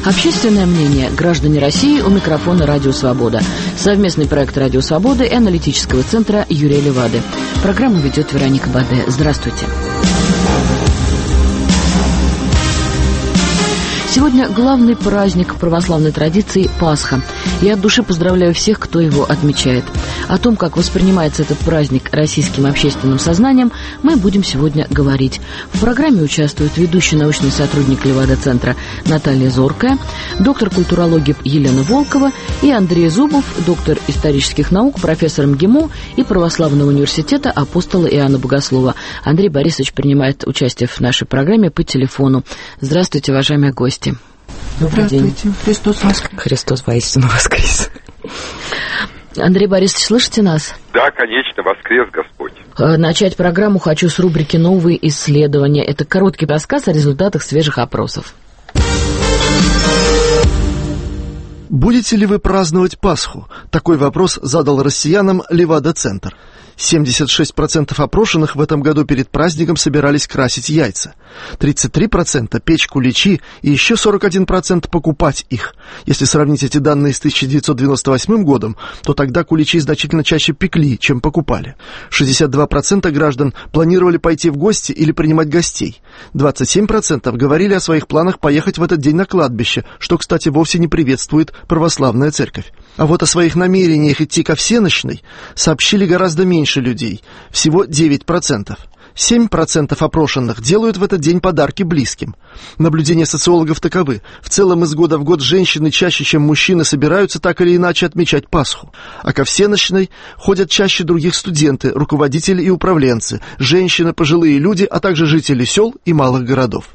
Общественное мнение. Граждане России. У микрофона «Радио Свобода». Совместный проект «Радио Свободы» и аналитического центра Юрия Левады. Программу ведет Вероника Баде. Здравствуйте. Сегодня главный праздник православной традиции – Пасха. Я от души поздравляю всех, кто его отмечает. О том, как воспринимается этот праздник российским общественным сознанием, мы будем сегодня говорить. В программе участвуют ведущий научный сотрудник Левада-центра Наталья Зоркая, доктор культурологии Елена Волкова и Андрей Зубов, доктор исторических наук, профессор МГИМО и Православного университета Апостола Иоанна Богослова. Андрей Борисович принимает участие в нашей программе по телефону. Здравствуйте, уважаемые гости. Добрый день. Христос воскрес. Христос воистину воскрес. Андрей Борисович, слышите нас? Да, конечно, воскрес Господь. Начать программу хочу с рубрики «Новые исследования». Это короткий рассказ о результатах свежих опросов. Будете ли вы праздновать Пасху? Такой вопрос задал россиянам Левада-центр. 76% опрошенных в этом году перед праздником собирались красить яйца, 33% печь куличи и еще 41% покупать их. Если сравнить эти данные с 1998 годом, то тогда куличи значительно чаще пекли, чем покупали. 62% граждан планировали пойти в гости или принимать гостей. 27% говорили о своих планах поехать в этот день на кладбище, что, кстати, вовсе не приветствует православная церковь. А вот о своих намерениях идти ко всенощной сообщили гораздо меньше людей, всего 9%. 7% опрошенных делают в этот день подарки близким. Наблюдения социологов таковы. В целом из года в год женщины чаще, чем мужчины, собираются так или иначе отмечать Пасху. А ко всенощной ходят чаще других студенты, руководители и управленцы, женщины, пожилые люди, а также жители сел и малых городов.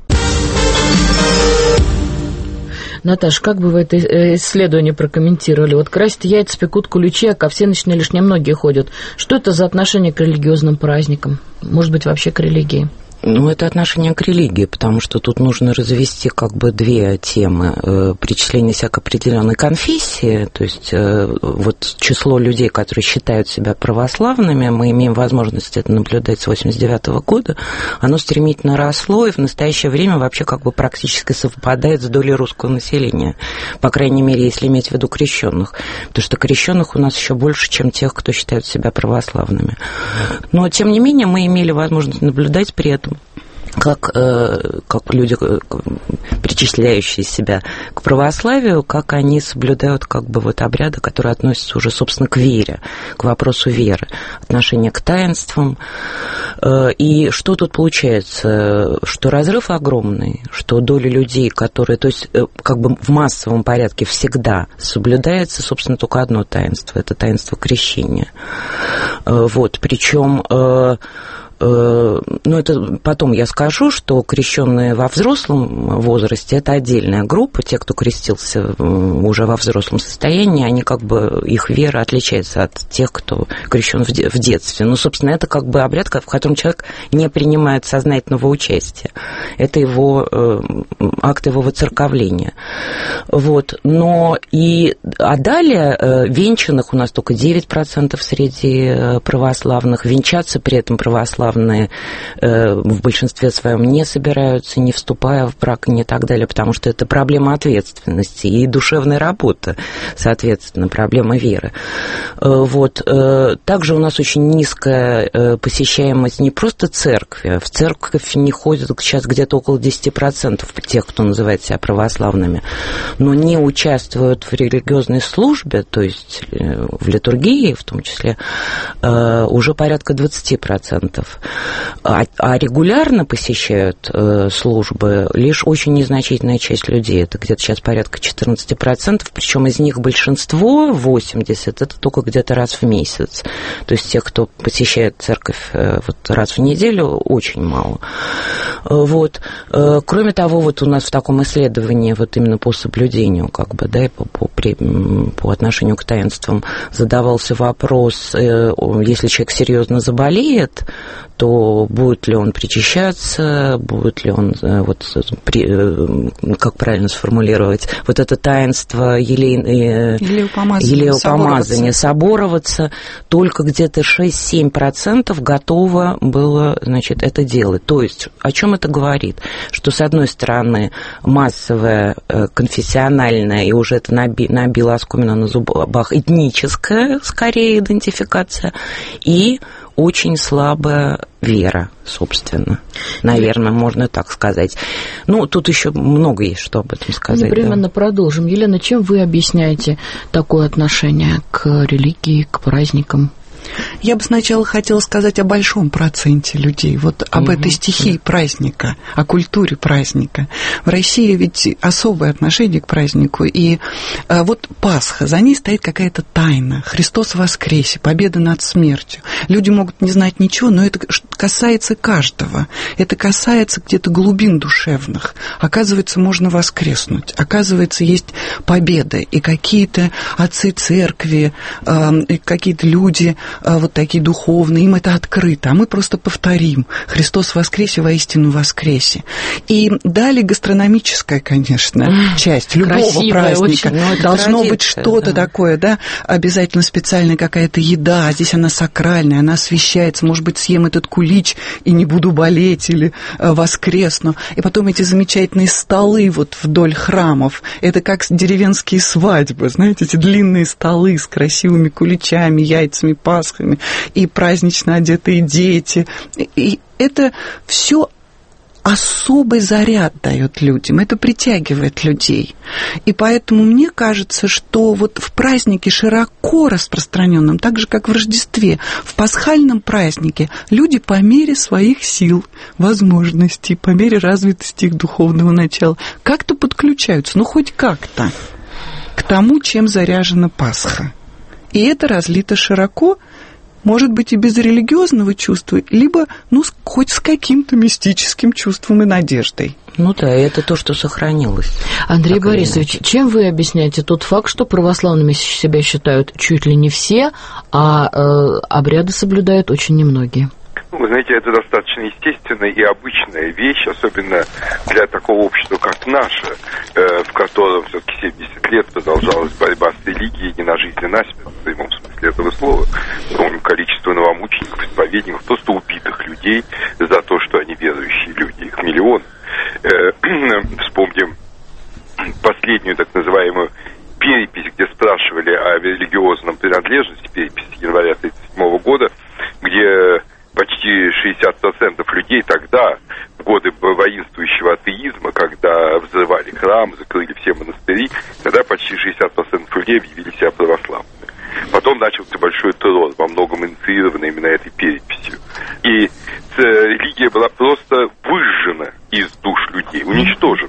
Наташа, как бы вы это исследование прокомментировали? Вот красят яйца, пекут куличи, а ко всенощной лишь немногие ходят. Что это за отношение к религиозным праздникам? Может быть, вообще к религии? Ну, это отношение к религии, потому что тут нужно развести как бы две темы. Причисление себя к определенной конфессии, то есть вот число людей, которые считают себя православными, мы имеем возможность это наблюдать с 1989 года, оно стремительно росло и в настоящее время вообще как бы практически совпадает с долей русского населения, по крайней мере, если иметь в виду крещенных, потому что крещенных у нас еще больше, чем тех, кто считает себя православными. Но, тем не менее, мы имели возможность наблюдать при этом, как люди, причисляющие себя к православию, как они соблюдают как бы вот обряды, которые относятся уже, собственно, к вере, к вопросу веры, отношение к таинствам. И что тут получается? Что разрыв огромный, что доля людей, которые, то есть как бы в массовом порядке всегда соблюдается, собственно, только одно таинство, это таинство крещения. Вот, причем... Ну, это потом я скажу, что крещенные во взрослом возрасте – это отдельная группа. Те, кто крестился уже во взрослом состоянии, они как бы, их вера отличается от тех, кто крещен в детстве. Ну, собственно, это как бы обряд, в котором человек не принимает сознательного участия. Это его акт его воцерковления. Вот. Но а далее венчанных у нас только 9% среди православных. Венчаться при этом православные в большинстве своем не собираются, не вступая в брак и так далее, потому что это проблема ответственности и душевной работы, соответственно, проблема веры. Вот. Также у нас очень низкая посещаемость не просто церкви. В церковь не ходят сейчас где-то около 10% тех, кто называет себя православными, но не участвуют в религиозной службе, то есть в литургии в том числе, уже порядка 20%. А регулярно посещают службы лишь очень незначительная часть людей. Это где-то сейчас порядка 14%, причем из них большинство, 80%, это только где-то раз в месяц. То есть тех, кто посещает церковь вот раз в неделю, очень мало. Вот. Кроме того, вот у нас в таком исследовании вот именно по соблюдению, как бы, да, и по отношению к таинствам задавался вопрос, если человек серьезно заболеет, что будет ли он причащаться, будет ли он, как правильно сформулировать, вот это таинство елеупомазания, собороваться, только где-то 6-7% готово было, значит, это делать. То есть, о чем это говорит? Что, с одной стороны, массовая, конфессиональная, и уже это набило оскомину на зубах, этническая, скорее, идентификация, и очень слабая вера, собственно. Наверное, можно так сказать. Ну, тут еще много есть, что об этом сказать. Непременно продолжим. Елена, чем вы объясняете такое отношение к религии, к праздникам? Я бы сначала хотела сказать о большом проценте людей, вот об этой стихии праздника, о культуре праздника. В России ведь особое отношение к празднику, и вот Пасха, за ней стоит какая-то тайна, Христос воскресе, победа над смертью. Люди могут не знать ничего, но это касается каждого, это касается где-то глубин душевных. Оказывается, можно воскреснуть, оказывается, есть победа, и какие-то отцы церкви, и какие-то люди, вот такие духовные, им это открыто, а мы просто повторим: Христос воскресе, воистину воскресе. И далее гастрономическая, конечно, часть любого красивая, праздника. очень, должно быть что-то такое, да, обязательно специальная какая-то еда, а здесь она сакральная, она освящается, может быть, съем этот кулич и не буду болеть, или воскресну. И потом эти замечательные столы вот вдоль храмов, это как деревенские свадьбы, знаете, эти длинные столы с красивыми куличами, яйцами, пасхами, и празднично одетые дети. И это все особый заряд дает людям, это притягивает людей. И поэтому мне кажется, что вот в празднике широко распространенном, так же, как в Рождестве, в пасхальном празднике люди по мере своих сил, возможностей, по мере развитости их духовного начала как-то подключаются, ну хоть как-то, к тому, чем заряжена Пасха. И это разлито широко, может быть, и без религиозного чувства, либо, ну, хоть с каким-то мистическим чувством и надеждой. Ну да, это то, что сохранилось. Андрей Борисович, чем вы объясняете тот факт, что православными себя считают чуть ли не все, а обряды соблюдают очень немногие? Вы знаете, это достаточно естественная и обычная вещь, особенно для такого общества, как наше, в котором все-таки 70 лет продолжалась борьба с религией не на жизнь, а на смерть, в прямом смысле этого слова. Помним количество новомучеников, исповедников, просто убитых людей за то, что они верующие люди, их миллион. Вспомним последнюю так называемую перепись, где спрашивали о религиозном принадлежности, перепись января 1937 года, где почти 60% людей тогда, в годы воинствующего атеизма, когда взрывали храм, закрыли все монастыри, тогда почти 60% людей объявили себя православными. Потом начался большой террор, во многом инициированный именно этой переписью. И религия была просто выжжена из душ людей, уничтожена.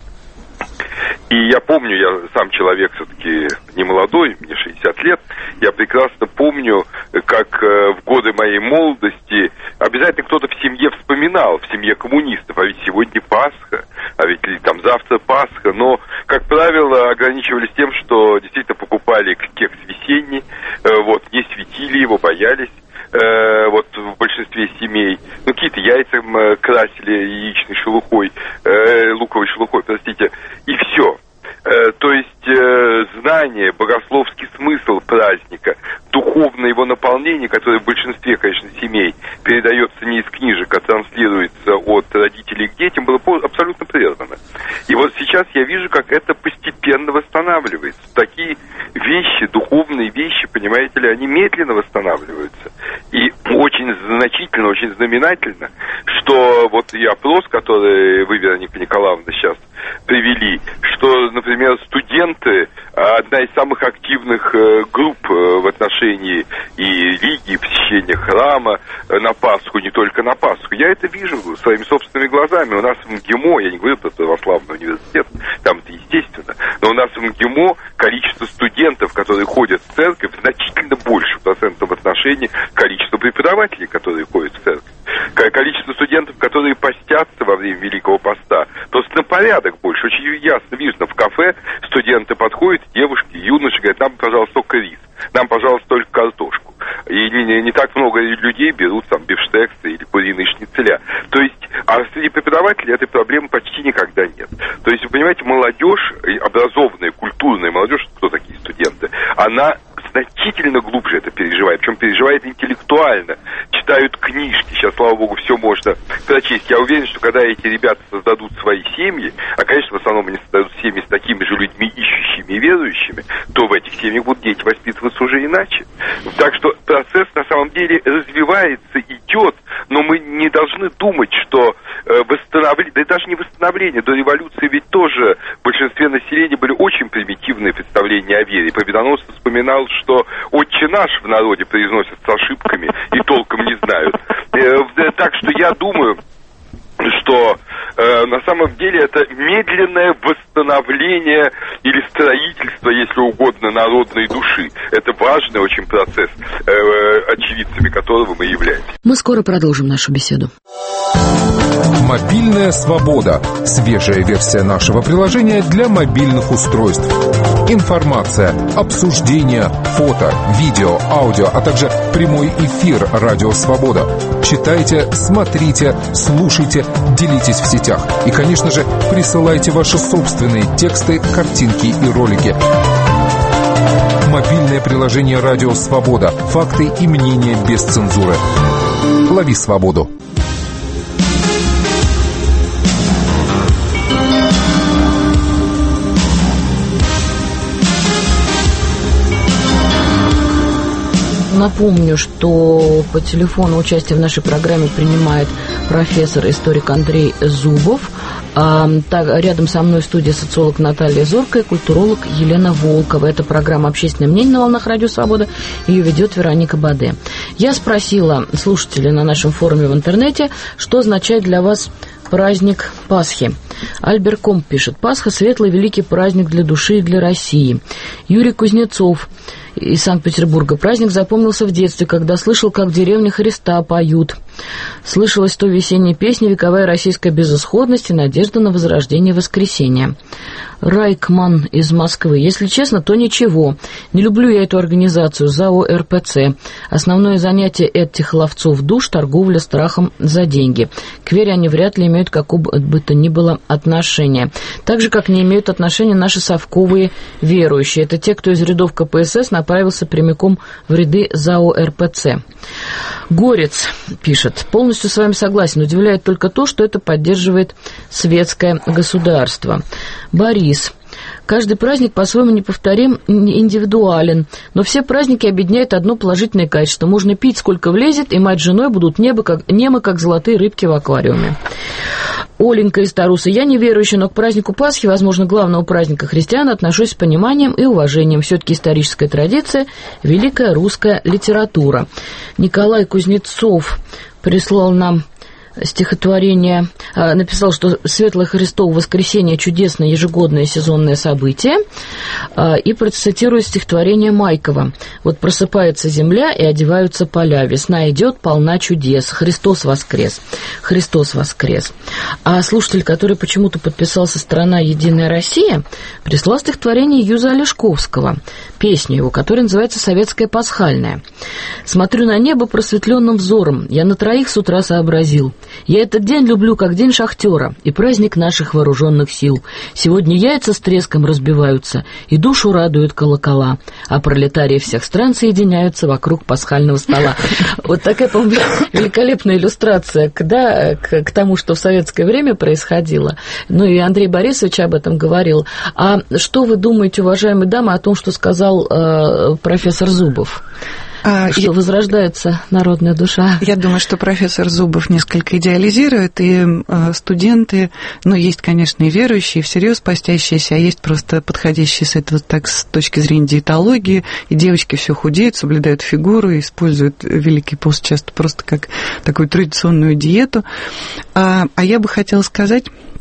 И я помню, я сам человек все-таки не молодой, мне 60 лет, я прекрасно помню, как в годы моей молодости обязательно кто-то в семье вспоминал, в семье коммунистов, а ведь сегодня Пасха, а ведь там завтра Пасха, но, как правило, ограничивались тем, что действительно покупали кекс весенний, вот, не светили его, боялись. Вот в большинстве семей, ну, какие-то яйца красили яичной шелухой, луковой шелухой, простите, и все. То есть знание, богословский смысл праздника, духовное его наполнение, которое в большинстве, конечно, семей передается не из книжек, а транслируется от родителей к детям, было абсолютно прервано. И вот сейчас я вижу, как это постепенно восстанавливается. Такие вещи, духовные вещи, понимаете ли, они медленно восстанавливаются. И очень значительно, очень знаменательно, что вот и опрос, который вы, Вероника Николаевна, сейчас привели, что, например, студенты, одна из самых активных групп в отношении и религии, посещения храма на Пасху, не только на Пасху. Я это вижу своими собственными глазами. У нас в МГИМО, я не говорю про православный университет, там это естественно, но у нас в МГИМО количество студентов, которые ходят в церковь, значительно больше в процентном отношении количества преподавателей, которые ходят в церковь. Количество студентов, которые постятся во время Великого Поста, просто на порядок больше. Очень ясно видно, в кафе студенты подходят, девушки, юноши, говорят: нам, пожалуйста, только рис, нам, пожалуйста, только картошку. И не так много людей берут там бифштексы или куриные шницеля. То есть, а среди преподавателей этой проблемы почти никогда нет. То есть, вы понимаете, молодежь, образованная, культурная молодежь, кто такие студенты, она значительно глубже это переживает, причем переживает интеллектуально, читают книжки, сейчас, слава богу, все можно прочесть. Я уверен, что когда эти ребята создадут свои семьи, а, конечно, в основном они создадут семьи с такими же людьми, ищущими и верующими, то в этих семьях будут дети воспитываться уже иначе. Так что процесс на самом деле развивается, идет, но мы не должны думать, что восстановление, да и даже не восстановление, до революции ведь тоже в большинстве населения были очень примитивные представления о вере. Победоносец вспоминал, что «Отче наш» в народе произносят с ошибками и толком не знают. Так что я думаю, что на самом деле это медленное восстановление или строительство, если угодно, народной души. Это важный очень процесс, очевидцами которого мы являемся. Мы скоро продолжим нашу беседу. Мобильная свобода. Свежая версия нашего приложения для мобильных устройств. Информация, обсуждения, фото, видео, аудио, а также прямой эфир «Радио Свобода». Читайте, смотрите, слушайте, делитесь в сетях. И, конечно же, присылайте ваши собственные тексты, картинки и ролики. Мобильное приложение «Радио Свобода». Факты и мнения без цензуры. Лови свободу. Напомню, что по телефону участие в нашей программе принимает профессор-историк Андрей Зубов. Рядом со мной в студии социолог Наталья Зорко и культуролог Елена Волкова. Это программа «Общественное мнение» на волнах Радио Свобода. Ее ведет Вероника Баде. Я спросила слушателей на нашем форуме в интернете, что означает для вас праздник Пасхи. Альбер Комп пишет: «Пасха – светлый великий праздник для души и для России». Юрий Кузнецов из Санкт-Петербурга: «Праздник запомнился в детстве, когда слышал, как в деревне Христа поют. Слышалась то весенняя песня, вековая российская безысходность и надежда на возрождение воскресения». Райкман из Москвы: «Если честно, то ничего. Не люблю я эту организацию, ЗАО РПЦ. Основное занятие этих ловцов душ – торговля страхом за деньги. К вере они вряд ли имеют какого бы то ни было отношения. Так же, как не имеют отношения наши совковые верующие. Это те, кто из рядов КПСС направился прямиком в ряды ЗАО РПЦ». Горец пишет: «Полностью с вами согласен. Удивляет только то, что это поддерживает светское государство». Борис: «Каждый праздник по-своему неповторим, индивидуален, но все праздники объединяют одно положительное качество. Можно пить, сколько влезет, и мать с женой будут немы, как золотые рыбки в аквариуме». Оленька из Таруса: «Я не верующий, но к празднику Пасхи, возможно, главного праздника христиан, отношусь с пониманием и уважением. Все-таки историческая традиция, великая русская литература». Николай Кузнецов прислал нам стихотворение, написал, что Светлое Христово воскресенье – чудесное ежегодное сезонное событие, и процитирует стихотворение Майкова. «Вот просыпается земля, и одеваются поля. Весна идет, полна чудес. Христос воскрес! Христос воскрес!» А слушатель, который почему-то подписался «Страна Единая Россия», прислал стихотворение Юза Олешковского, песню его, которая называется «Советская пасхальная». «Смотрю на небо просветленным взором, я на троих с утра сообразил. Я этот день люблю, как день шахтера и праздник наших вооруженных сил. Сегодня яйца с треском разбиваются, и душу радуют колокола, а пролетарии всех стран соединяются вокруг пасхального стола». Вот такая, по-моему, великолепная иллюстрация к тому, что в советское время происходило. Ну и Андрей Борисович об этом говорил. А что вы думаете, уважаемые дамы, о том, что сказал профессор Зубов? Что возрождается народная душа? Я думаю, что профессор Зубов несколько идеализирует, и студенты, ну, есть, конечно, и верующие, и всерьез постящиеся, а есть просто подходящие с этого так с точки зрения диетологии, и девочки все худеют, соблюдают фигуру, и используют Великий пост часто просто как такую традиционную диету. А я бы хотела сказать,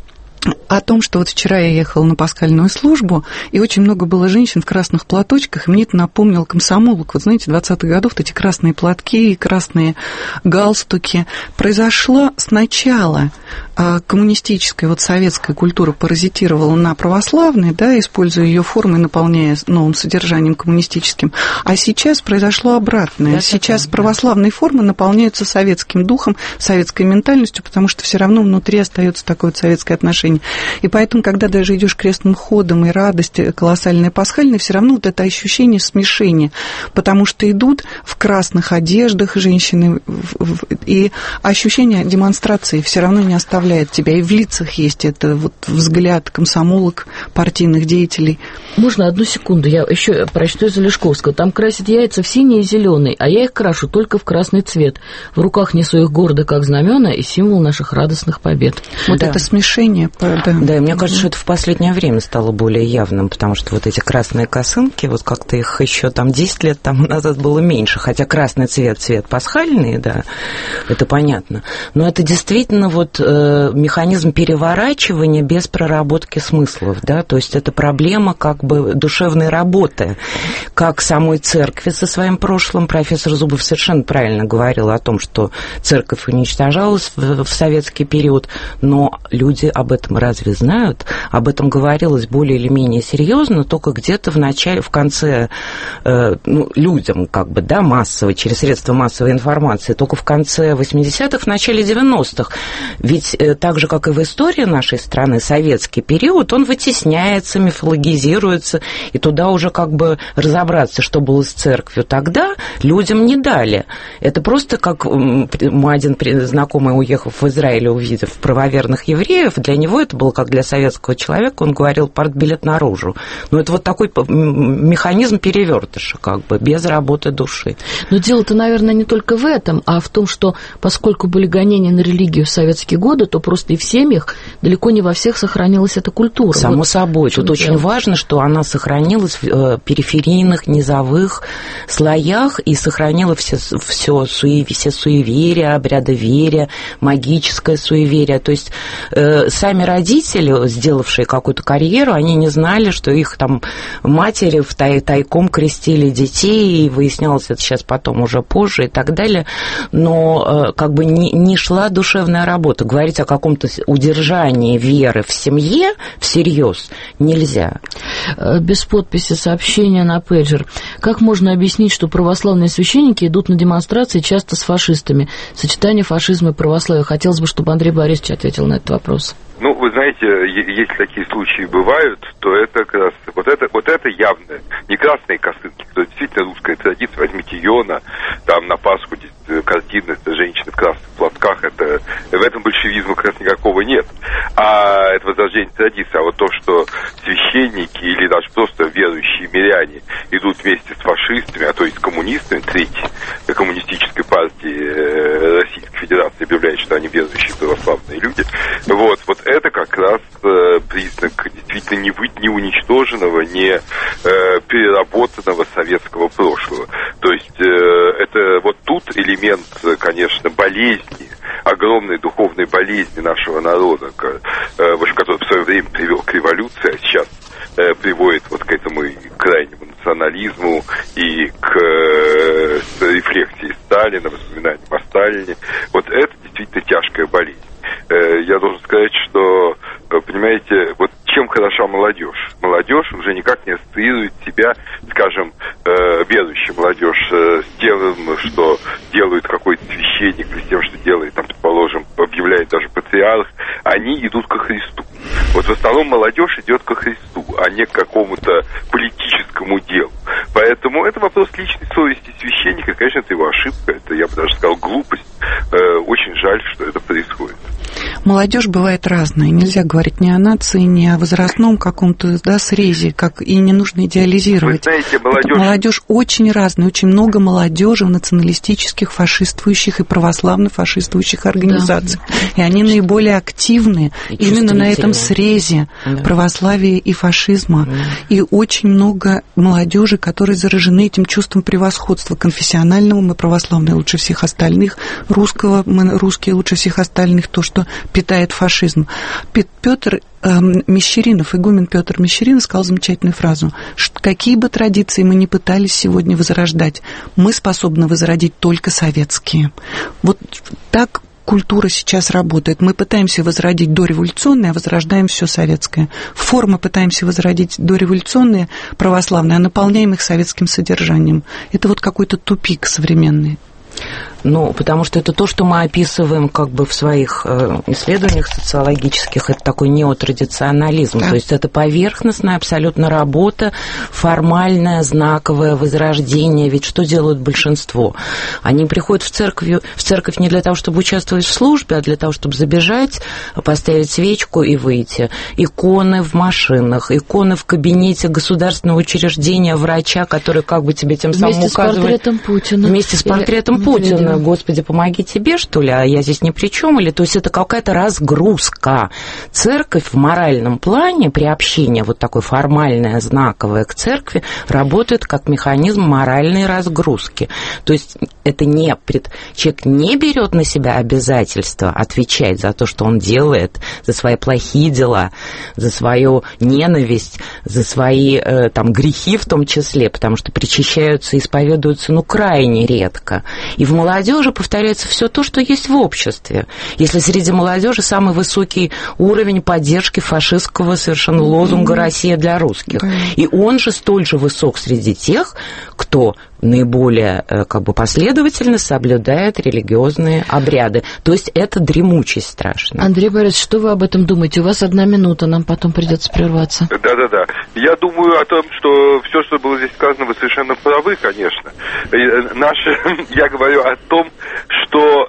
о том, что вот вчера я ехала на пасхальную службу, и очень много было женщин в красных платочках, и мне это напомнило комсомолок. Вот знаете, 20-х годов вот эти красные платки и красные галстуки. Произошло сначала коммунистическая, вот советская культура паразитировала на православной, да, используя ее формы, наполняя новым содержанием коммунистическим. А сейчас произошло обратное. Сейчас православные формы наполняются советским духом, советской ментальностью, потому что все равно внутри остается такое вот советское отношение. И поэтому, когда даже идешь крестным ходом, и радость колоссальная пасхальная, все равно вот это ощущение смешения, потому что идут в красных одеждах женщины, и ощущение демонстрации все равно не оставляет тебя, и в лицах есть это вот взгляд комсомолок, партийных деятелей. Можно одну секунду, я еще прочту из Олешковского. Там красят яйца в синий и зеленый, а я их крашу только в красный цвет. В руках несу их гордо, как знамена, и символ наших радостных побед. Вот это смешение. Да, и мне кажется, что это в последнее время стало более явным, потому что вот эти красные косынки, вот как-то их еще там 10 лет тому назад было меньше, хотя красный цвет пасхальный, да, это понятно. Но это действительно вот механизм переворачивания без проработки смыслов, да, то есть это проблема как бы душевной работы, как самой церкви со своим прошлым. Профессор Зубов совершенно правильно говорил о том, что церковь уничтожалась в советский период, но люди об этом разве знают? Об этом говорилось более или менее серьезно только где-то в конце, людям как бы, да, массово, через средства массовой информации, только в конце 80-х, в начале 90-х. Ведь так же, как и в истории нашей страны, советский период, он вытесняется, мифологизируется, и туда уже как бы разобраться, что было с церковью тогда, людям не дали. Это просто как мой один знакомый, уехав в Израиль, увидев правоверных евреев, для него это было как для советского человека, он говорил, партбилет наружу. Но это вот такой механизм перевертыша, как бы, без работы души. Но дело-то, наверное, не только в этом, а в том, что поскольку были гонения на религию в советские годы, то просто и в семьях далеко не во всех сохранилась эта культура. Само вот собой. Тут очень важно, что она сохранилась в периферийных, низовых слоях и сохранила все суеверия, обрядоверия, магическое суеверие. То есть сами родители, сделавшие какую-то карьеру, они не знали, что их там матери тайком крестили детей, и выяснялось это сейчас потом уже позже и так далее, но как бы не шла душевная работа. Говорить о каком-то удержании веры в семье всерьез нельзя. Без подписи сообщения на пейджер. Как можно объяснить, что православные священники идут на демонстрации часто с фашистами? Сочетание фашизма и православия. Хотелось бы, чтобы Андрей Борисович ответил на этот вопрос. Ну, вы знаете, если такие случаи бывают, то это как раз вот это явно не красные косынки, это действительно русская традиция. Возьмите Йона, там на Пасху картины, это женщины в красных платках, это в этом большевизма как раз никакого нет. А это возрождение традиции. А вот то, что священники или даже просто верующие миряне идут вместе с фашистами, а то и с коммунистами, третьей коммунистической партии Российской Федерации объявляет, что они верующие православные люди, вот это как раз признак действительно не уничтоженного, не переработанного советского прошлого. То есть это вот тут элемент, конечно, болезни, огромной духовной болезни нашего народа, в общем, который в свое время привел к революции, а сейчас приводит вот к этому и крайнему национализму, и к рефлексии Сталина, воспоминаниям о Сталине. Вот это действительно тяжкая болезнь. Я должен сказать, что, понимаете, вот чем хороша молодежь? Молодежь уже никак не ассоциирует себя, скажем, верующая молодежь с тем, что делает какой-то священник, или с тем, что делает, там, предположим, объявляет даже патриарх. Они идут ко Христу. Вот в основном молодежь идет ко Христу, а не к какому-то политическому делу. Поэтому это вопрос личной совести священника. Конечно, это его ошибка, это, я бы даже сказал, глупость. Очень жаль, что это происходит. Молодежь бывает разная. Нельзя говорить ни о нации, ни о возрастном каком-то, да, срезе, и не нужно идеализировать. Вы знаете, молодежь очень разная. Очень много молодежи в националистических, фашистующих и православно-фашистующих организациях. Да. И они наиболее активны именно на этом срезе православия и фашизма. И очень много молодежи, которые заражены этим чувством превосходства конфессионального. Мы православные лучше всех остальных. Русского мы русские лучше всех остальных. То, что питает фашизм. Петр Мещеринов, игумен Петр Мещеринов сказал замечательную фразу, что какие бы традиции мы ни пытались сегодня возрождать, мы способны возродить только советские. Вот так культура сейчас работает. Мы пытаемся возродить дореволюционное, а возрождаем все советское. Формы пытаемся возродить дореволюционные, православные, а наполняем их советским содержанием. Это вот какой-то тупик современный. Ну, потому что это то, что мы описываем как бы в своих исследованиях социологических, это такой неотрадиционализм, да. То есть это поверхностная абсолютно работа, формальное, знаковое возрождение, ведь что делают большинство? Они приходят в церковь не для того, чтобы участвовать в службе, а для того, чтобы забежать, поставить свечку и выйти. Иконы в машинах, иконы в кабинете государственного учреждения, врача, который как бы тебе тем самым указывает... Вместе с портретом Путина. Вместе с портретом Путина. Господи, помоги тебе, что ли, а я здесь ни при чем? Или, то есть это какая-то разгрузка. Церковь в моральном плане, приобщение вот такое формальное, знаковое к церкви, работает как механизм моральной разгрузки. То есть это не... Человек не берет на себя обязательство отвечать за то, что он делает, за свои плохие дела, за свою ненависть, за свои там грехи в том числе, потому что причащаются и исповедуются, ну, крайне редко. И в молодежи повторяется все то, что есть в обществе. Если среди молодежи самый высокий уровень поддержки фашистского совершенно лозунга «Россия для русских». И он же столь же высок среди тех, кто наиболее как бы последовательно соблюдает религиозные обряды. То есть это дремучесть страшная. Андрей Борисович, что вы об этом думаете? У вас 1 минута, нам потом придется прерваться. Да. Я думаю о том, что все, что было здесь сказано, вы совершенно правы, конечно. Я говорю о том, что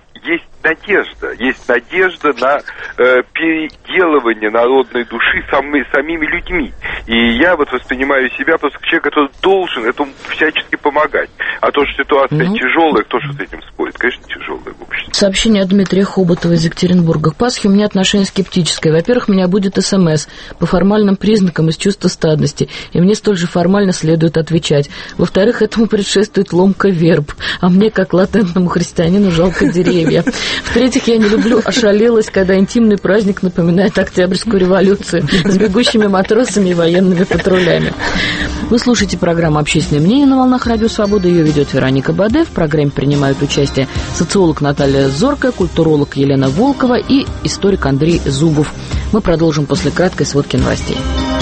есть надежда на переделывание народной души самими людьми. И я вот воспринимаю себя просто как человек, который должен этому всячески помогать. А то, что ситуация тяжелая, кто же с этим спорит? Конечно, тяжелая в обществе. Сообщение от Дмитрия Хоботова из Екатеринбурга. К Пасхе у меня отношение скептическое. Во-первых, у меня будет СМС по формальным признакам из чувства стадности, и мне столь же формально следует отвечать. Во-вторых, этому предшествует ломка верб, а мне, как латентному христианину, жалко деревья. В-третьих, я не люблю ошалелость, когда интимный праздник напоминает Октябрьскую революцию с бегущими матросами и военными патрулями. Вы слушаете программу «Общественное мнение» на волнах Радио Свобода. Ее ведет Вероника Баде. В программе принимают участие социолог Наталья Зоркая, культуролог Елена Волкова и историк Андрей Зубов. Мы продолжим после краткой сводки новостей.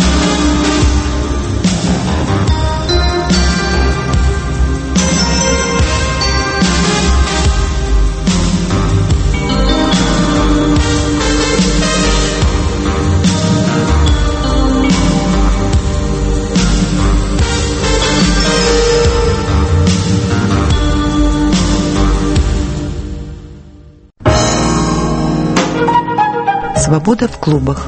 Свобода в клубах.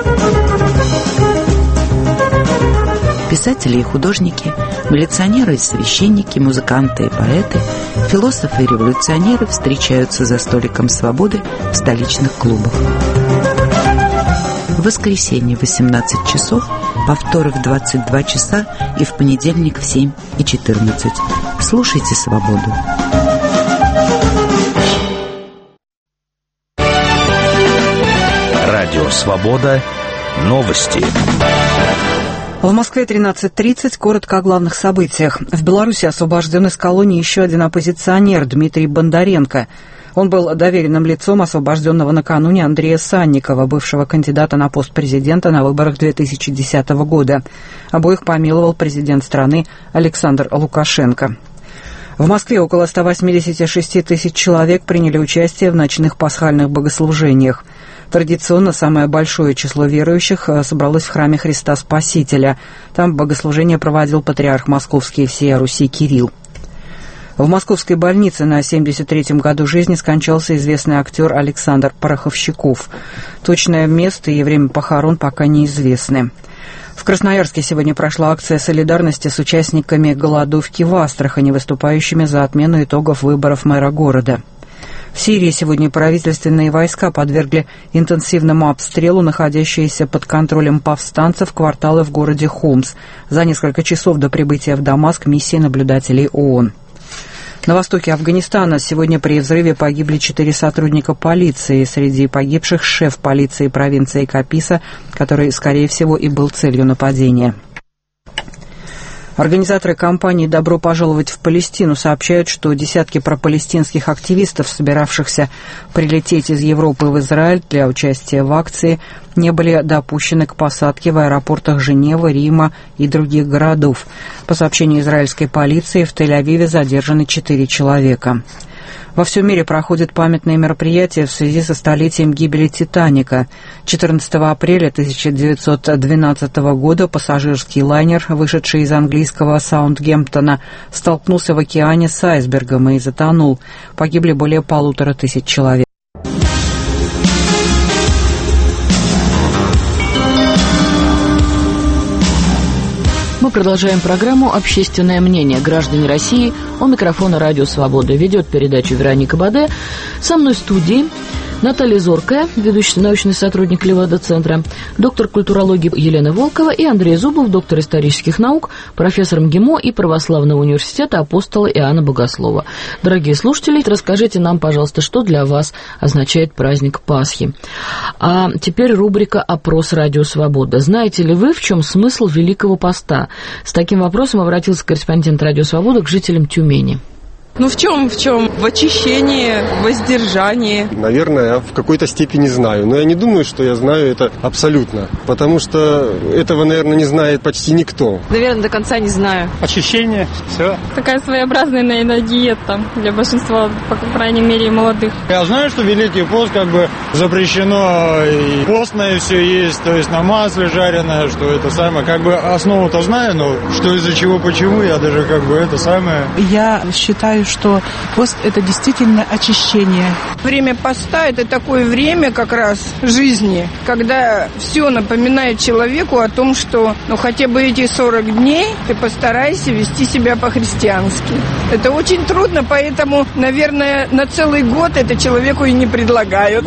Писатели и художники, милиционеры и священники, музыканты и поэты, философы и революционеры встречаются за столиком свободы в столичных клубах. В воскресенье в 18 часов, во вторник в 22 часа и в понедельник в 7 и 14. Слушайте «Свободу». Радио «Свобода». Новости. В Москве 13:30. Коротко о главных событиях. В Беларуси освобожден из колонии еще один оппозиционер Дмитрий Бондаренко. Он был доверенным лицом освобожденного накануне Андрея Санникова, бывшего кандидата на пост президента на выборах 2010 года. Обоих помиловал президент страны Александр Лукашенко. В Москве около 186 тысяч человек приняли участие в ночных пасхальных богослужениях. Традиционно самое большое число верующих собралось в храме Христа Спасителя. Там богослужение проводил патриарх Московский и всея Руси Кирилл. В московской больнице на 73-м году жизни скончался известный актер Александр Пороховщиков. Точное место и время похорон пока неизвестны. В Красноярске сегодня прошла акция солидарности с участниками голодовки в Астрахани, выступающими за отмену итогов выборов мэра города. В Сирии сегодня правительственные войска подвергли интенсивному обстрелу находящиеся под контролем повстанцев кварталы в городе Хомс за несколько часов до прибытия в Дамаск миссии наблюдателей ООН. На востоке Афганистана сегодня при взрыве погибли 4 сотрудника полиции. Среди погибших шеф полиции провинции Каписа, который, скорее всего, и был целью нападения. Организаторы кампании «Добро пожаловать в Палестину» сообщают, что десятки пропалестинских активистов, собиравшихся прилететь из Европы в Израиль для участия в акции, не были допущены к посадке в аэропортах Женевы, Рима и других городов. По сообщению израильской полиции, в Тель-Авиве задержаны 4 человека. Во всем мире проходят памятные мероприятия в связи со столетием гибели «Титаника». 14 апреля 1912 года пассажирский лайнер, вышедший из английского Саутгемптона, столкнулся в океане с айсбергом и затонул. Погибли более 1500 человек. Мы продолжаем программу «Общественное мнение. Граждане России». У микрофона «Радио Свобода». Ведет передачу Вероника Баде. Со мной в студии Наталья Зоркая, ведущий научный сотрудник Левада-центра, доктор культурологии Елена Волкова и Андрей Зубов, доктор исторических наук, профессор МГИМО и Православного университета Апостола Иоанна Богослова. Дорогие слушатели, расскажите нам, пожалуйста, что для вас означает праздник Пасхи. А теперь рубрика «Опрос Радио Свобода». Знаете ли вы, в чем смысл Великого Поста? С таким вопросом обратился корреспондент Радио Свобода к жителям Тюмени. Ну в чем? В очищении, в воздержании. Наверное, я в какой-то степени знаю, но я не думаю, что я знаю это абсолютно, потому что этого, наверное, не знает почти никто. Наверное, до конца не знаю. Очищение, все. Такая своеобразная, наверное, диета для большинства, по крайней мере, молодых. Я знаю, что Великий пост запрещено, и постное все есть, то есть на масле жареное, что это самое, основу-то знаю, но что из-за чего, почему, я даже это самое. Я считаю, что пост – это действительно очищение. Время поста – это такое время как раз жизни, когда все напоминает человеку о том, что хотя бы эти 40 дней ты постарайся вести себя по-христиански. Это очень трудно, поэтому, наверное, на целый год это человеку и не предлагают.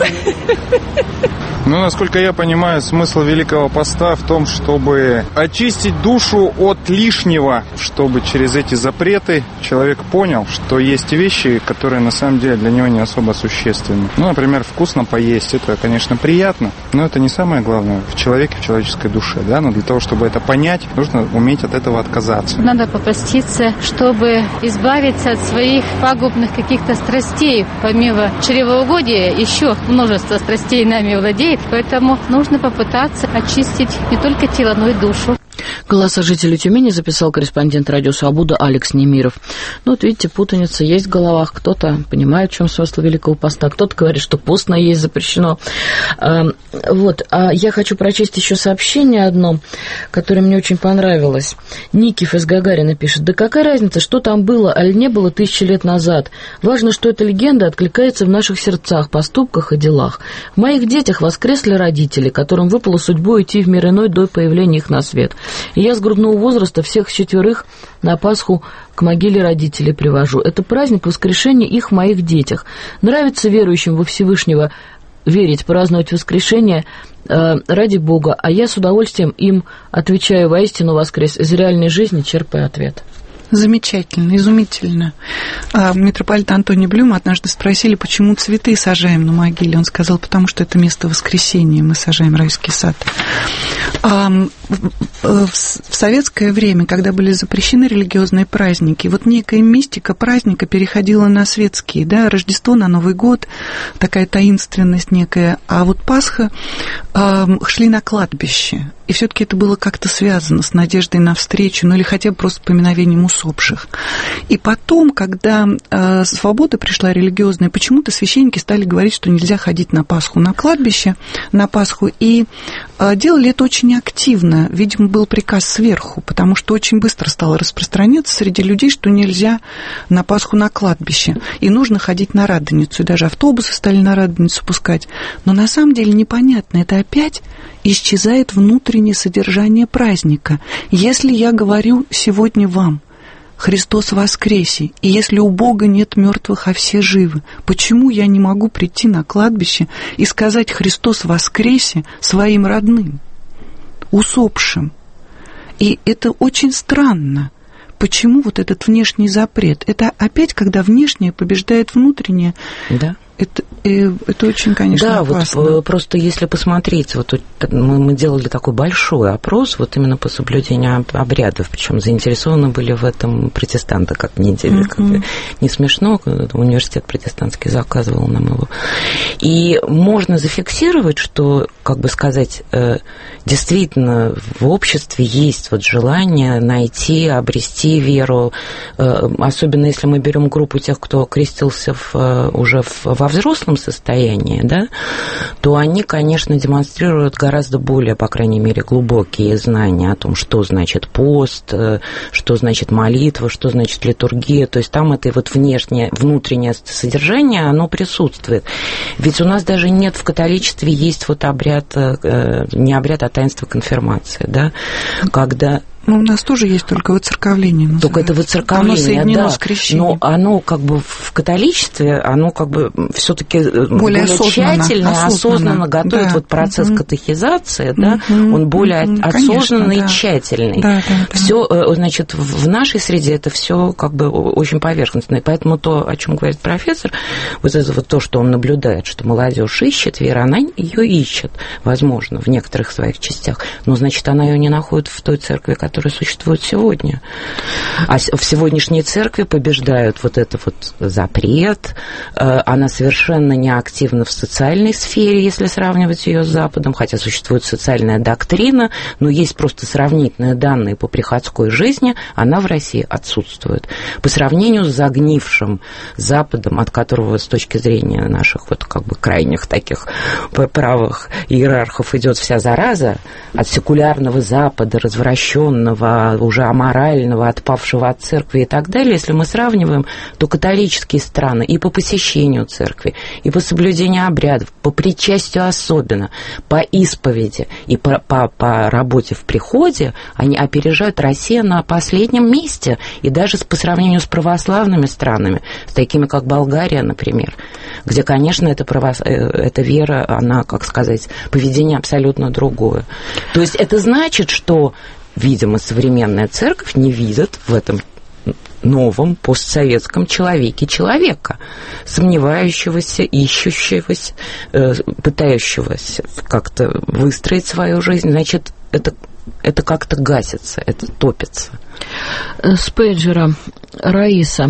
Насколько я понимаю, смысл Великого Поста в том, чтобы очистить душу от лишнего, чтобы через эти запреты человек понял, что есть вещи, которые на самом деле для него не особо существенны. Например, вкусно поесть, это, конечно, приятно, но это не самое главное в человеке, в человеческой душе, да, но для того, чтобы это понять, нужно уметь от этого отказаться. Надо попаститься, чтобы избавиться от своих пагубных каких-то страстей. Помимо чревоугодия, еще множество страстей нами владеет. Поэтому нужно попытаться очистить не только тело, но и душу. Голоса жителей Тюмени записал корреспондент Радио Свобода Алекс Немиров. Видите, путаница есть в головах. Кто-то понимает, в чем смысл Великого Поста, кто-то говорит, что постное есть запрещено. А я хочу прочесть еще сообщение одно, которое мне очень понравилось. Никиф из Гагарина пишет: да какая разница, что там было, аль не было 1000 лет назад. Важно, что эта легенда откликается в наших сердцах, поступках и делах. В моих детях воскресли родители, которым выпало судьбой идти в мир иной до появления их на свет. И я с грудного возраста всех 4 на Пасху к могиле родителей привожу. Это праздник воскрешения их в моих детях. Нравится верующим во Всевышнего верить, праздновать воскрешение ради Бога, а я с удовольствием им отвечаю: воистину воскрес, из реальной жизни черпая ответ. Замечательно, изумительно. Митрополита Антония Блюма однажды спросили, почему цветы сажаем на могиле. Он сказал, потому что это место воскресения, мы сажаем райский сад. В советское время, когда были запрещены религиозные праздники, некая мистика праздника переходила на светские, да, Рождество на Новый год, такая таинственность некая, а Пасха шли на кладбище. И все-таки это было как-то связано с надеждой на встречу, или хотя бы просто поминовением усопших. И потом, когда свобода пришла религиозная, почему-то священники стали говорить, что нельзя ходить на Пасху на кладбище, на Пасху, и делали это очень активно. Видимо, был приказ сверху, потому что очень быстро стало распространяться среди людей, что нельзя на Пасху на кладбище, и нужно ходить на Радоницу, и даже автобусы стали на Радоницу пускать. Но на самом деле непонятно, это опять исчезает внутреннее содержание праздника. Если я говорю сегодня вам: Христос воскресе, и если у Бога нет мертвых, а все живы, почему я не могу прийти на кладбище и сказать Христос воскресе своим родным, усопшим? И это очень странно. почему вот этот внешний запрет? Это опять, когда внешнее побеждает внутреннее? Да. Это очень, конечно, опасно. Да, вот просто если посмотреть, вот мы делали такой большой опрос вот именно по соблюдению обрядов, причем заинтересованы были в этом протестанты, как не смешно, университет протестантский заказывал нам его. И можно зафиксировать, что, как бы сказать, действительно в обществе есть вот желание найти, обрести веру, особенно если мы берем группу тех, кто крестился уже во взрослом состоянии, да, то они, конечно, демонстрируют гораздо более, по крайней мере, глубокие знания о том, что значит пост, что значит молитва, что значит литургия. То есть там это вот внутреннее содержание, оно присутствует. Ведь у нас даже нет в католичестве, есть вот обряд, не обряд, а таинство конфирмации, да, когда... Ну, у нас тоже есть только выцерковление. Называется. Только это выцерковление, оно соединено да, с крещением. но оно как бы в католичестве, оно как бы все-таки более тщательно, осознанно готовит вот процесс катехизации, да, он более осознанный и тщательный. Да. Все, значит, в нашей среде это все как бы очень поверхностно. И поэтому то, о чем говорит профессор, вот это вот то, что он наблюдает, что молодежь ищет веру, она ее ищет, возможно, в некоторых своих частях, но, значит, она ее не находит в той церкви, которая существует сегодня. А в сегодняшней церкви побеждают вот этот вот запрет, она совершенно не активна в социальной сфере, если сравнивать ее с Западом, хотя существует социальная доктрина, но есть просто сравнительные данные по приходской жизни, она в России отсутствует. По сравнению с загнившим Западом, от которого с точки зрения наших вот как бы крайних таких правых иерархов идет вся зараза, от секулярного Запада, развращенного, уже аморального, отпавшего от церкви и так далее, если мы сравниваем, то католические страны и по посещению церкви, и по соблюдению обрядов, по причастию особенно, по исповеди и по работе в приходе, они опережают Россию на последнем месте, и даже по сравнению с православными странами, с такими как Болгария, например, где, конечно, эта вера, она, как сказать, поведение абсолютно другое. То есть это значит, что видимо, современная церковь не видит в этом новом постсоветском человеке человека, сомневающегося, ищущегося, пытающегося как-то выстроить свою жизнь. Значит, это как-то гасится, это топится. С пейджера Раиса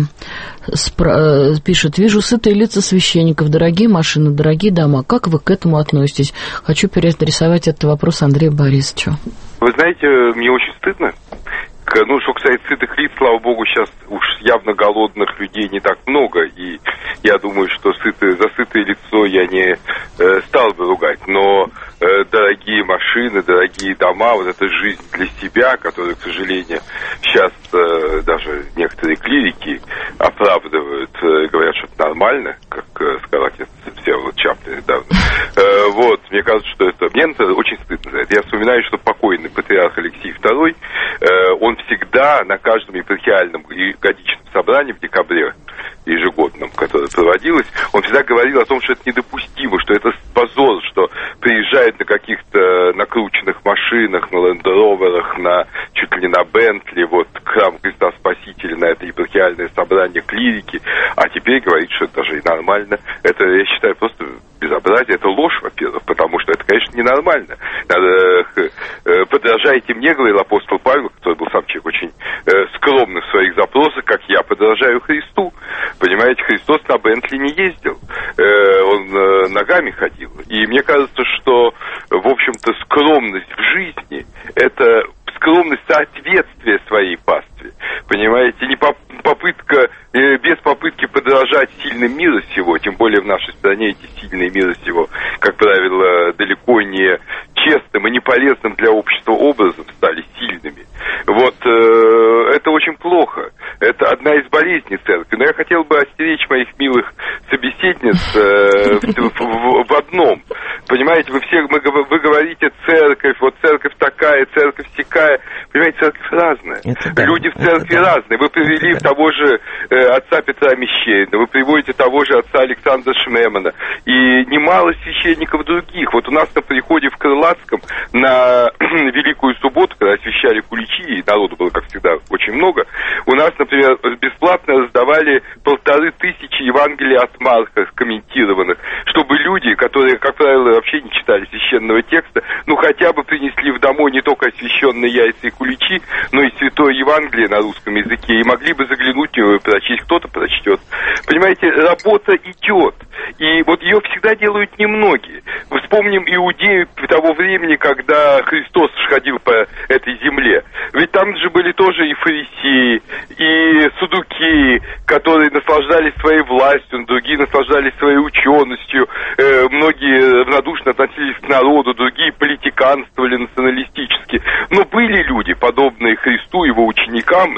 пишет: вижу сытые лица священников, дорогие машины, дорогие дома. Как вы к этому относитесь? Хочу переадресовать этот вопрос Андрею Борисовичу. Вы знаете, мне очень стыдно. Ну, что касается сытых лиц, слава богу, сейчас уж явно голодных людей не так много, и я думаю, что за сытое лицо я не стал бы ругать, но дорогие машины, дорогие дома, вот эта жизнь для себя, которую, к сожалению, сейчас даже некоторые клирики оправдывают, говорят, что это нормально, как сказал отец Всеволод Чаплин недавно. Вот, мне кажется, что мне очень стыдно за это. Я вспоминаю, что покойный патриарх Алексей II, он всегда на каждом епархиальном и годичном собрании в декабре ежегодном, которое проводилось, он всегда говорил о том, что это недопустимо, что это позор, что приезжают на каких-то накрученных машинах, на лендроверах, чуть ли не на Бентли, вот, к храму Христа Спасителя, на это епархиальное собрание клирики, а теперь говорит, что это даже и нормально. Это, я считаю, просто безобразие, это ложь, во-первых, потому что это, конечно, ненормально. Подражайте мне, говорил апостол Павел, который был сам человек очень скромный в своих запросах, как я подражаю Христу. Понимаете, Христос на Бентли не ездил, он ногами ходил. И мне кажется, что, в общем-то, скромность в жизни – это скромность соответствия своей пастве. Понимаете, не попытка, без попытки подражать сильным мира сего, тем более в нашей стране эти сильные мира сего, как правило, далеко не честным и не полезным для общества образом стали сильными. Вот это очень плохо. Это одна из болезней церкви. Но я хотел бы остеречь моих милых собеседниц в одном. Понимаете, вы говорите церковь, вот церковь такая, церковь сякая. Понимаете, церковь разная. Люди в церкви разные. Вы привели того же отца Петра Мещерина, вы приводите того же отца Александра Шмемана. И немало священников других. Вот у нас на приходе в Крылатском на Великую Субботу, когда освящали куличи, и народу было, как всегда, очень много, у нас, например, бесплатно раздавали 1500 Евангелий от Марка комментированных, чтобы люди, которые, как правило, вообще не читали священного текста, ну хотя бы принесли в домой не только освященные яйца и куличи, но и Святое Евангелие на русском языке, и могли бы заглянуть в него и прочесть, кто-то прочтет. Понимаете, работа идет, и вот ее всегда делают немногие. Вспомним Иудею того времени, когда Христос ходил по этой земле. Ведь там же были тоже и фарисеи, и саддукеи, которые наслаждались своей властью, другие наслаждались своей ученостью, многие равнодушно относились к народу, другие политиканствовали националистически. Но были люди, подобные Христу, его ученикам,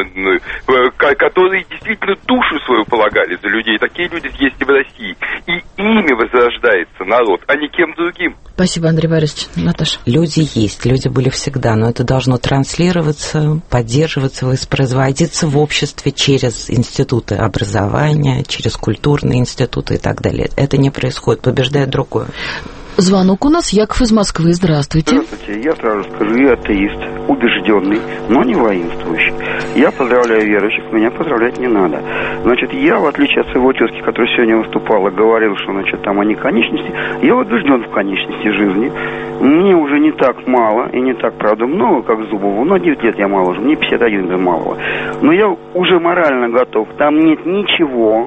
которые действительно душу свою полагали за людей. Такие люди есть и в России. И ими возрождается народ, а не кем другим. Спасибо, Андрей Борисович. Наташа. Люди есть, люди были всегда, но это должно транслироваться, поддерживаться, воспроизводиться в обществе через институты образования, через культурные институты и так далее. Это не происходит, побеждает другое. Звонок у нас. Яков из Москвы. Здравствуйте. Здравствуйте. Я сразу скажу, я атеист, убежденный, но не воинствующий. Я поздравляю верующих, меня поздравлять не надо. Значит, я, в отличие от своего тезки, который сегодня выступал и говорил, что, значит, там они конечности, я убежден в конечности жизни. Мне уже не так мало, и не так, правда, много, как Зубову, но 9 лет я мало уже, мне 51 без малого. Но я уже морально готов, там нет ничего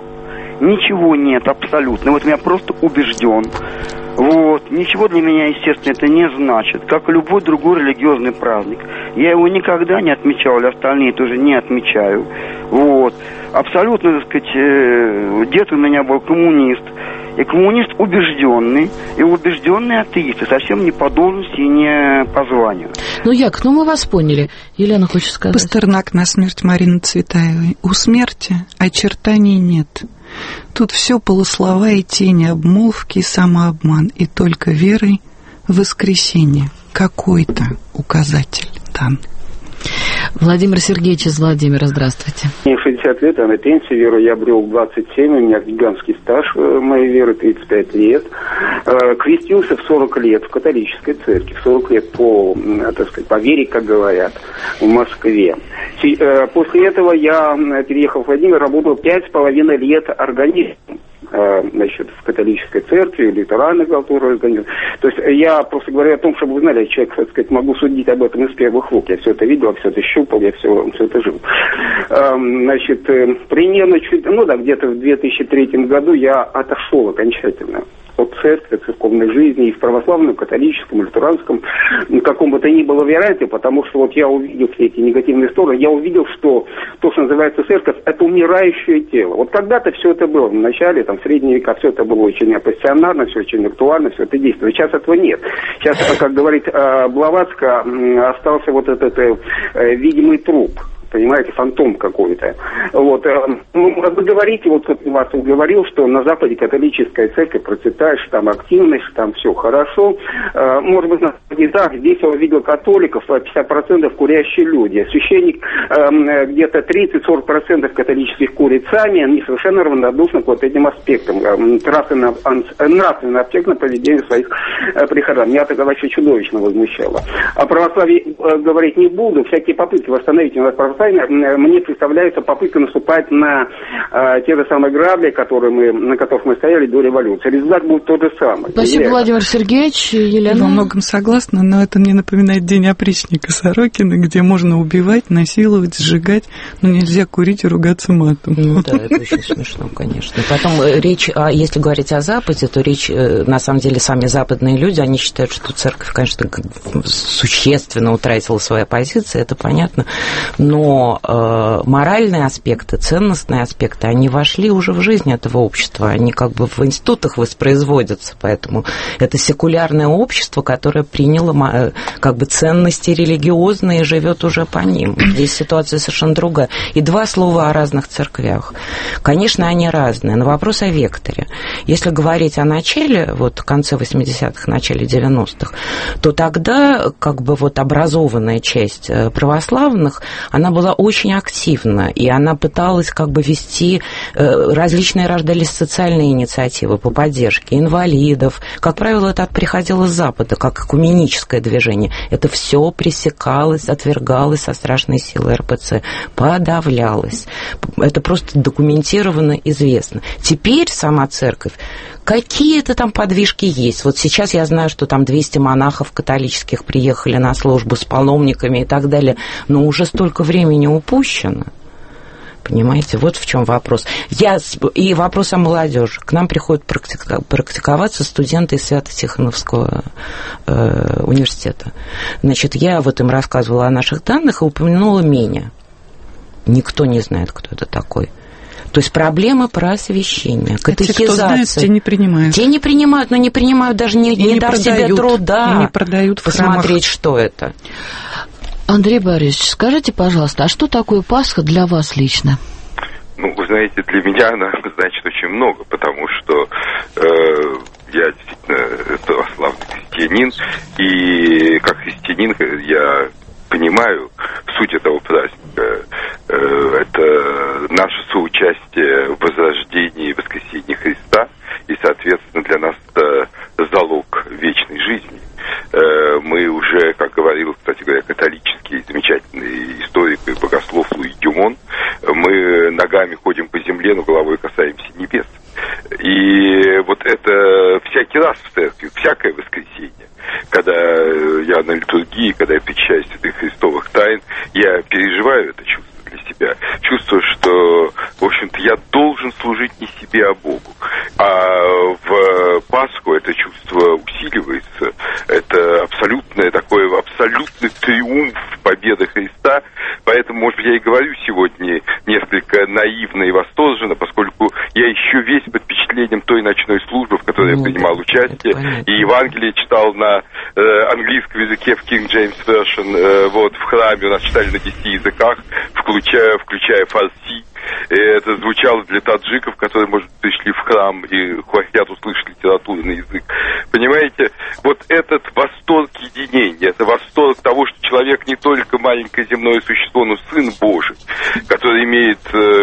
нет абсолютно. Вот я просто убежден. Вот. Ничего для меня, естественно, это не значит. Как и любой другой религиозный праздник. Я его никогда не отмечал, или остальные тоже не отмечаю. Вот. Абсолютно, так сказать, дед у меня был коммунист. И коммунист убежденный, и убежденный атеист, и совсем не по должности и не по званию. Ну, Як, мы вас поняли. Елена хочет сказать. Пастернак на смерть Марины Цветаевой. У смерти очертаний нет. Тут все полуслова и тени, обмолвки и самообман, и только верой в воскресенье какой-то указатель дан. Владимир Сергеевич из Владимира, здравствуйте. Мне 60 лет, а на пенсии веру я обрел в 27, у меня гигантский стаж моей веры, 35 лет. Крестился в 40 лет в католической церкви, в 40 лет по, так сказать, по вере, как говорят, в Москве. После этого я, переехал в Владимир, работал 5,5 лет органистом. Значит, в католической церкви, лютераны, которые организуют. То есть я просто говорю о том, чтобы вы знали, человек, так сказать, могу судить об этом из первых рук. Я все это видел, все это щупал, я все это жил. Значит, примерно где-то в 2003 году я отошел окончательно от церкви, от церковной жизни, и в православном, католическом, лютеранском, каком бы то ни было варианте, потому что вот я увидел все эти негативные стороны, я увидел, что то, что называется церковь, это умирающее тело. Вот когда-то все это было, в начале, там, в средние века, все это было очень пассионарно, все очень актуально, все это действует. Сейчас этого нет. Сейчас, как говорит Блаватска, остался вот этот видимый труп. Понимаете, фантом какой-то. Вот. Вы говорите, вот вас говорил, что на Западе католическая церковь процветает, что там активность, что там все хорошо. Может быть, на Западе так. Здесь я увидел католиков, 50% курящие люди. Священник где-то 30-40% католических курит сами, они совершенно равнодушны к вот этим аспектам. Нравственный аспект на поведение своих прихожан. Меня это вообще чудовищно возмущало. О православии говорить не буду. Всякие попытки восстановить у нас православие, мне представляется попытка наступать на те же самые грабли, на которых мы стояли до революции. Результат будет тот же самый. Спасибо, Владимир Сергеевич. Елена? Во многом согласна, но это мне напоминает день опричника Сорокина, где можно убивать, насиловать, сжигать, но нельзя курить и ругаться матом. Ну да, это очень смешно, конечно. Потом речь, если говорить о Западе, то речь, на самом деле, сами западные люди, они считают, что церковь, конечно, существенно утратила свои позиции, это понятно, но Но моральные аспекты, ценностные аспекты, они вошли уже в жизнь этого общества, они как бы в институтах воспроизводятся, поэтому это секулярное общество, которое приняло как бы ценности религиозные и живет уже по ним. Здесь ситуация совершенно другая. И два слова о разных церквях. Конечно, они разные, но вопрос о векторе. Если говорить о начале, вот в конце 80-х, начале 90-х, то тогда как бы вот образованная часть православных, она была очень активна, и она пыталась как бы вести, различные рождались социальные инициативы по поддержке инвалидов. Как правило, это приходило с Запада, как экуменическое движение. Это все пресекалось, отвергалось со страшной силой РПЦ, подавлялось. Это просто документированно известно. Теперь сама церковь, какие-то там подвижки есть. Вот сейчас я знаю, что там 200 монахов католических приехали на службу с паломниками и так далее, но уже столько времени упущено. Понимаете, вот в чем вопрос. И вопрос о молодежи. К нам приходят практиковаться студенты из Свято-Тихоновского университета. Значит, я вот им рассказывала о наших данных и упомянула Меня. Никто не знает, кто это такой. То есть проблема просвещения, катехизация. Те, кто знает, те не принимают. Те не принимают, но не принимают даже не дав себе труда не продают посмотреть, что это. Андрей Борисович, скажите, пожалуйста, а что такое Пасха для вас лично? Ну, вы знаете, для меня она значит очень много, потому что я действительно православный христианин, и как христианин я понимаю суть этого праздника. Это наше соучастие в возрождении и воскресении Христа, и, соответственно, для нас это залог вечной жизни. Мы уже, как говорил, кстати говоря, католический замечательный историк и богослов Луи Дюмон, мы ногами ходим по земле, но головой касаемся небес. И вот это всякий раз в церкви, всякое воскресенье, когда я на литургии, когда я причащаюсь святых христовых тайн, я переживаю это чувство для себя. Чувство, что, в общем-то, я должен служить не себе, а Богу. А в Пасху это чувство усиливается. Это абсолютный триумф победы Христа. Поэтому, может быть, я и говорю сегодня несколько наивно и восторженно, поскольку я еще весь под впечатлением той ночной службы, в которой я принимал участие, и Евангелие читал на английском языке в King James Version, вот, в храме у нас читали на 10 языках, включая фарси. И это звучало для таджиков, которые, может, пришли в храм и хотят услышать литературный язык. Понимаете, вот этот восторг единения, это восторг того, что человек не только маленькое земное существо, но Сын Божий, который имеет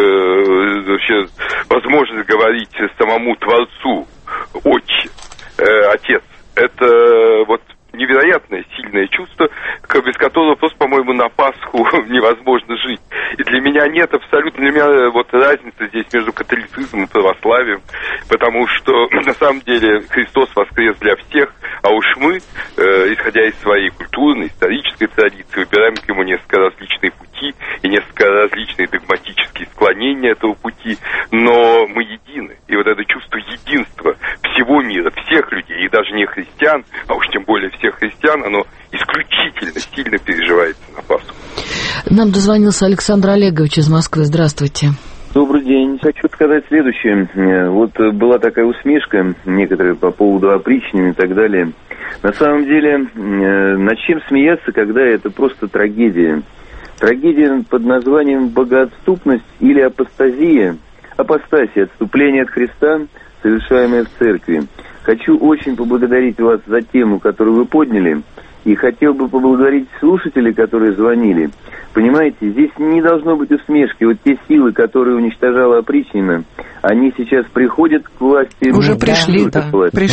вообще возможность говорить самому Творцу, Отче, Отец. Это вот невероятное сильное чувство, без которого просто, по-моему, на Пасху невозможно жить. И для меня нет абсолютно, для меня вот разница здесь между католицизмом и православием, потому что на самом деле Христос воскрес для всех, а уж мы, исходя из своей культурной, исторической традиции, выбираем к нему несколько различные пути и несколько различные догматические склонения этого пути, но мы едины. И вот это чувство единства всего мира, всех людей, и даже не христиан, а уж тем более всех христиан, оно исключительно сильно переживается на Пасху. Нам дозвонился Александр Олегович из Москвы. Здравствуйте. Добрый день. Хочу сказать следующее. Вот была такая усмешка некоторые по поводу опричнин и так далее. На самом деле, над чем смеяться, когда это просто трагедия? Трагедия под названием богоотступность или апостазия. Апостасия, отступление от Христа, совершаемое в церкви. Хочу очень поблагодарить вас за тему, которую вы подняли, и хотел бы поблагодарить слушателей, которые звонили. Понимаете, здесь не должно быть усмешки. Вот те силы, которые уничтожала опричнина, они сейчас приходят к власти. Уже пришли, да.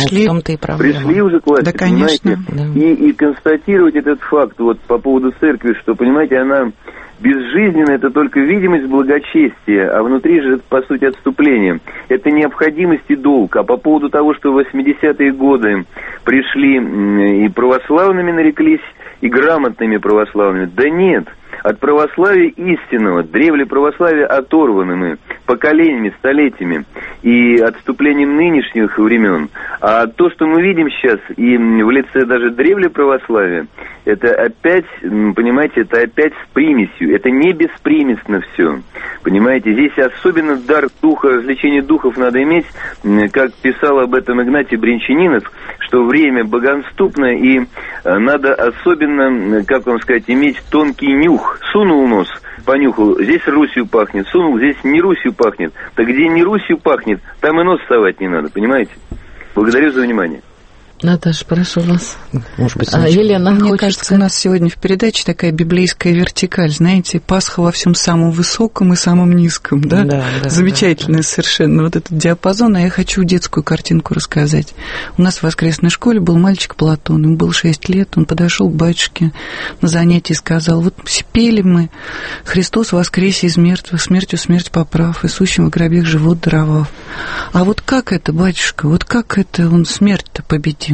Пришли уже к власти, да, конечно. Да. И констатировать этот факт вот по поводу церкви, что, понимаете, она безжизненная, это только видимость благочестия, а внутри же, по сути, отступление. Это необходимость и долг. А по поводу того, что в 80-е годы пришли и православными нареклись, и грамотными православными, да нет. от православия истинного, древле православия оторваны мы поколениями, столетиями и отступлением нынешних времен. А то, что мы видим сейчас, и в лице даже древле православия, это опять, понимаете, это опять с примесью, это не беспримесно все. Понимаете, здесь особенно дар духа, развлечение духов надо иметь, как писал об этом Игнатий Брянчанинов, что время богонступное, и надо особенно, как вам сказать, иметь тонкий нюх. Сунул нос, понюхал, здесь Русью пахнет, сунул, здесь не Русью пахнет. Так где не Русью пахнет, там и нос совать не надо, понимаете? Благодарю за внимание. Наташа, прошу вас. Может быть, Елена, мне кажется, у нас сегодня в передаче такая библейская вертикаль, знаете, Пасха во всем самом высоком и самом низком, да? Да. Замечательно совершенно вот этот диапазон, а я хочу детскую картинку рассказать. У нас в воскресной школе был мальчик Платон, ему было 6 лет, он подошел к батюшке на занятии и сказал: вот пели мы «Христос воскресе из мертвых, смертью смерть поправ, и сущим во гробах живот даровав». А вот как это, батюшка, вот как это он смерть-то победил?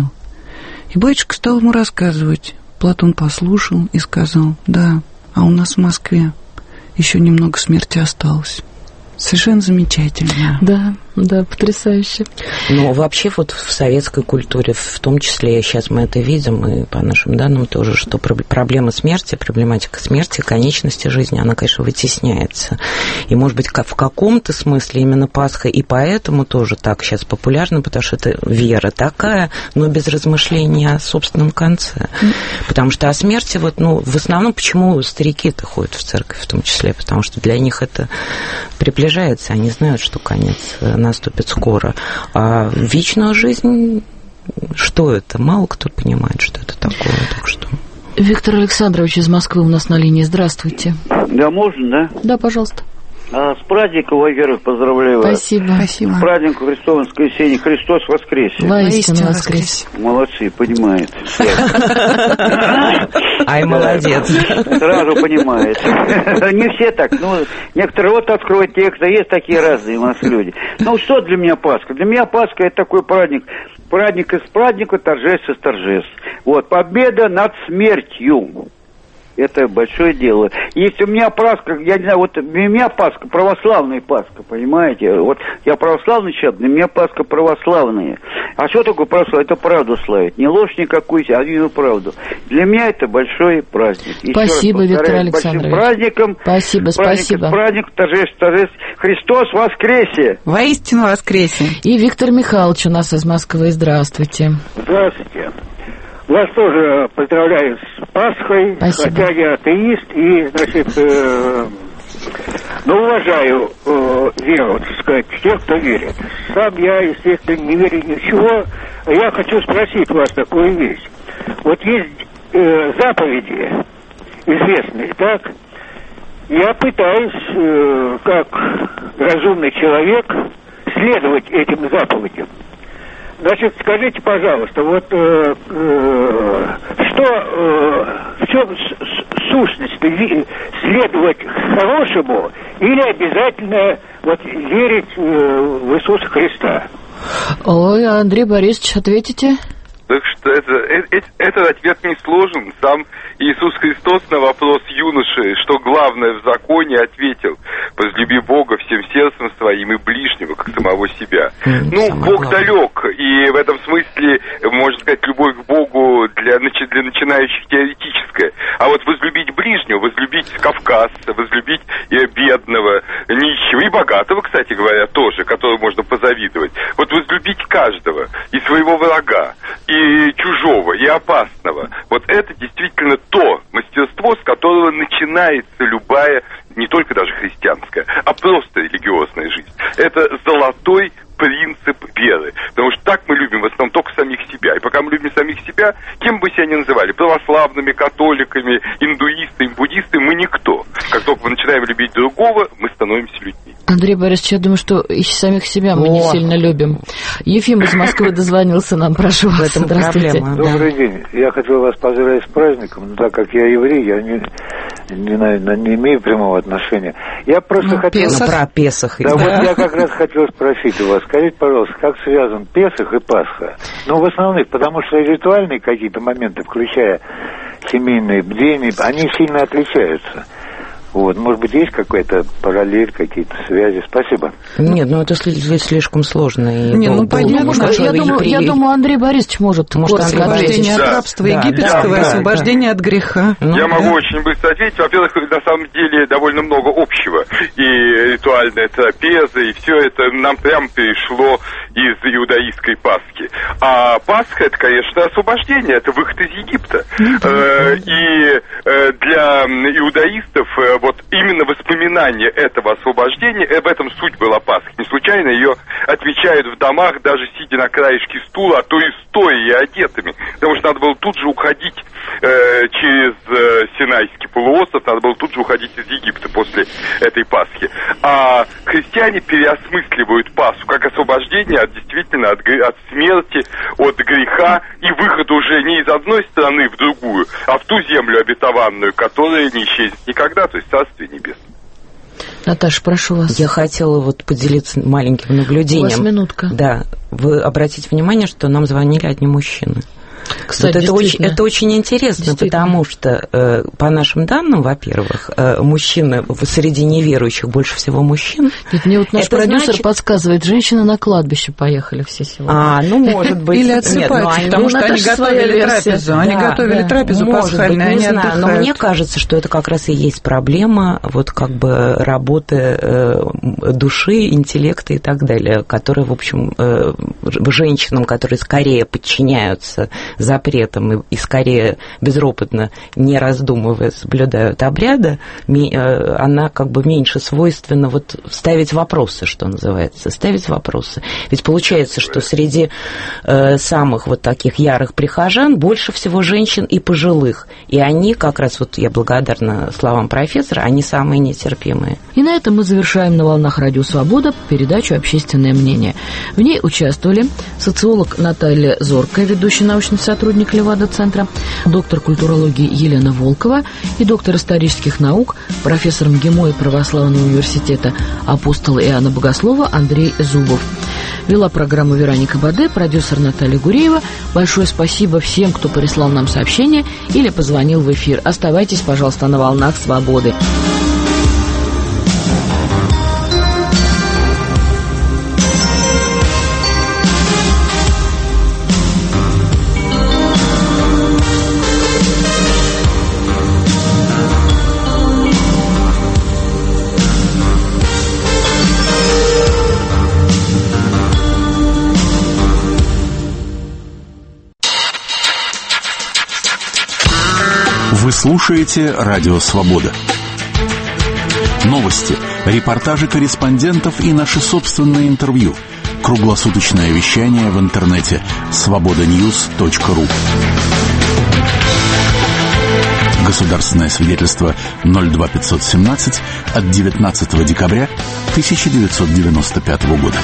И батюшка стал ему рассказывать. Платон послушал и сказал: да, а у нас в Москве еще немного смерти осталось. Совершенно замечательно. Да, потрясающе. Но вообще вот в советской культуре, в том числе, сейчас мы это видим, и по нашим данным тоже, что проблема смерти, проблематика смерти, конечности жизни, она, конечно, вытесняется. И, может быть, в каком-то смысле именно Пасха и поэтому тоже так сейчас популярна, потому что это вера такая, но без размышления о собственном конце. Потому что о смерти, вот, в основном, почему старики-то ходят в церковь в том числе, потому что для них это приближается, они знают, что конец наступит скоро. А вечная жизнь, что это? Мало кто понимает, что это такое. Так что... Виктор Александрович из Москвы у нас на линии. Здравствуйте. Да, можно, да? Да, пожалуйста. С праздником, во-первых, поздравляю вас. Спасибо. С праздником Христовым воскресенье. Христос воскресе. Воистину воскресе. Молодцы, понимает. Ай, молодец. Сразу понимает. Не все так. Некоторые рот откроют текст, а есть такие разные у нас люди. Что для меня Пасха? Для меня Пасха — это такой праздник. Праздник из праздника, торжеств из торжеств. Вот, победа над смертью. Это большое дело. Если у меня Пасха, я не знаю, вот у меня Пасха, православная Пасха, понимаете? Вот я православный человек, для меня Пасха православная. А что такое православие? Это правду славить. Не ложь никакую, а именно правду. Для меня это большой праздник. Спасибо, Виктор Александрович. Большим праздником. Спасибо. Праздник, торжеств. Христос воскресе. Воистину воскресе. И Виктор Михайлович у нас из Москвы. Здравствуйте. Здравствуйте. Вас тоже поздравляю с Пасхой. Спасибо. Хотя я атеист и, уважаю веру, так сказать, тех, кто верит. Сам я, естественно, не верю ни в чего. Я хочу спросить вас такую вещь. Вот есть заповеди известные, так? Я пытаюсь, как разумный человек, следовать этим заповедям. Значит, скажите, пожалуйста, вот в чем сущность следовать хорошему или обязательно верить в Иисуса Христа? Ой, Андрей Борисович, ответите? Так что этот ответ не сложен. Сам Иисус Христос на вопрос юноши, что главное в законе, ответил: возлюби Бога всем сердцем своим и ближнего, как самого себя. Бог далек, и в этом смысле, можно сказать, любовь к Богу для начинающих теоретическая. А вот возлюбить ближнего, возлюбить кавказца, возлюбить бедного, нищего и богатого, кстати говоря, тоже, которому можно позавидовать. Вот возлюбить каждого, и своего врага, и чужого, и опасного. Вот это действительно то мастерство, с которого начинается любая, не только даже христианская, а просто религиозная жизнь. Это золотой принцип веры. Потому что так мы любим в основном только самих себя. И пока мы любим самих себя, кем бы себя ни называли, православными, католиками, индуистами, буддистами, мы никто. Как только мы начинаем любить другого, мы становимся людьми. Андрей Борисович, я думаю, что и самих себя мы не сильно любим. Ефим из Москвы дозвонился нам, прошу вас. Здравствуйте. Добрый день. Я хотел вас поздравить с праздником, но так как я еврей, я не имею прямого отношения. Я просто хотел... Про Песах. Да, вот я как раз хотел спросить у вас. Скажите, пожалуйста, как связан Песах и Пасха? В основных, потому что ритуальные какие-то моменты, включая семейные бдения, они сильно отличаются. Вот, может быть, есть какая-то параллель, какие-то связи? Спасибо. Нет, ну это слишком сложно. Не, ну понятно. Я думаю, Андрей Борисович может освобождение от рабства египетского и освобождение от греха. Я могу очень быстро ответить. Во-первых, на самом деле довольно много общего. И ритуальная трапеза, и все это нам прямо перешло из иудаистской Пасхи. А Пасха — это, конечно, освобождение, это выход из Египта. И для иудаистов вот именно воспоминание этого освобождения, в этом суть была Пасха. Не случайно ее отмечают в домах, даже сидя на краешке стула, а то и стоя, и одетыми. Потому что надо было тут же уходить через Синайский полуостров, надо было тут же уходить из Египта после этой Пасхи. А христиане переосмысливают Пасху как освобождение действительно от смерти, от греха и выход уже не из одной страны в другую, а в ту землю обетованную, которая не исчезнет никогда, то есть Царствие Небесное. Наташа, прошу вас. Я хотела вот поделиться маленьким наблюдением. У вас минутка. Да. Вы обратите внимание, что нам звонили одни мужчины. Кстати, вот это очень интересно, потому что, по нашим данным, во-первых, мужчины среди неверующих больше всего мужчин. Нет, мне вот наш продюсер подсказывает, женщины на кладбище поехали все сегодня. Ну, может быть. Или отсыпаются, потому что они готовили трапезу. Они готовили трапезу пасхальную, они отдыхают. Но мне кажется, что это как раз и есть проблема вот как бы работы души, интеллекта и так далее, которая, в общем, женщинам, которые скорее подчиняются запретом и скорее безропотно, не раздумывая, соблюдают обряды, она как бы меньше свойственна вот ставить вопросы, что называется, ставить вопросы. Ведь получается, что среди самых вот таких ярых прихожан больше всего женщин и пожилых, и они как раз, вот я благодарна словам профессора, они самые нетерпимые. И на этом мы завершаем на волнах Радио Свобода передачу «Общественное мнение». В ней участвовали социолог Наталья Зоркая, ведущий научный сотрудник Левада-центра, доктор культурологии Елена Волкова и доктор исторических наук, профессор МГИМО и Православного университета «Апостол Иоанна Богослова» Андрей Зубов. Вела программу Вероника Баде, продюсер Наталья Гуреева. Большое спасибо всем, кто прислал нам сообщения или позвонил в эфир. Оставайтесь, пожалуйста, на волнах свободы. Вы слушаете Радио Свобода. Новости, репортажи корреспондентов и наши собственные интервью. Круглосуточное вещание в интернете svobodanews.ru. Государственное свидетельство 02517 от 19 декабря 1995 года.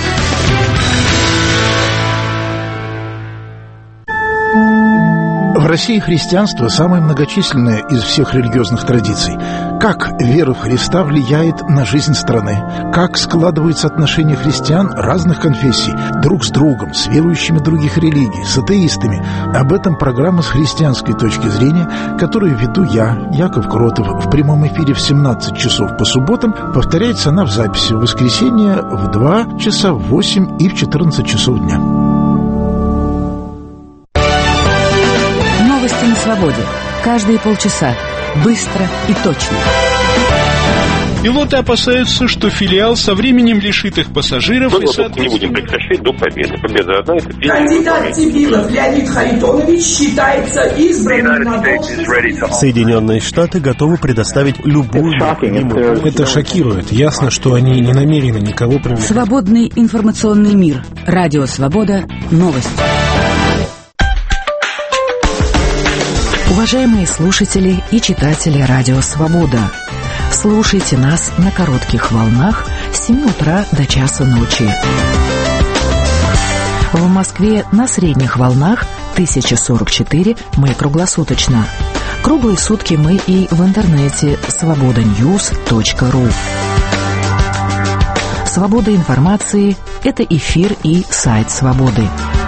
В России христианство самое многочисленное из всех религиозных традиций. Как вера в Христа влияет на жизнь страны? Как складываются отношения христиан разных конфессий друг с другом, с верующими других религий, с атеистами? Об этом программа с христианской точки зрения, которую веду я, Яков Кротов, в прямом эфире в 17 часов по субботам. Повторяется она в записи в воскресенье в 2 часа, в 8 и в 14 часов дня. Новости на свободе. Каждые полчаса. Быстро и точно. Пилоты опасаются, что филиал со временем лишит их пассажиров. Мы не будем прекращать до победы. Победа одна — это кандидат Цивилов Леонид Харитонович считается избранным на должность. Соединенные Штаты готовы предоставить любую необходимую. Это шокирует. Ясно, что они не намерены никого привлекать. Свободный информационный мир. Радио Свобода. Новости. Уважаемые слушатели и читатели Радио Свобода, слушайте нас на коротких волнах с 7 утра до часа ночи. В Москве на средних волнах 1044 мы круглосуточно. Круглые сутки мы и в интернете svobodanews.ru. Свобода информации – это эфир и сайт Свободы.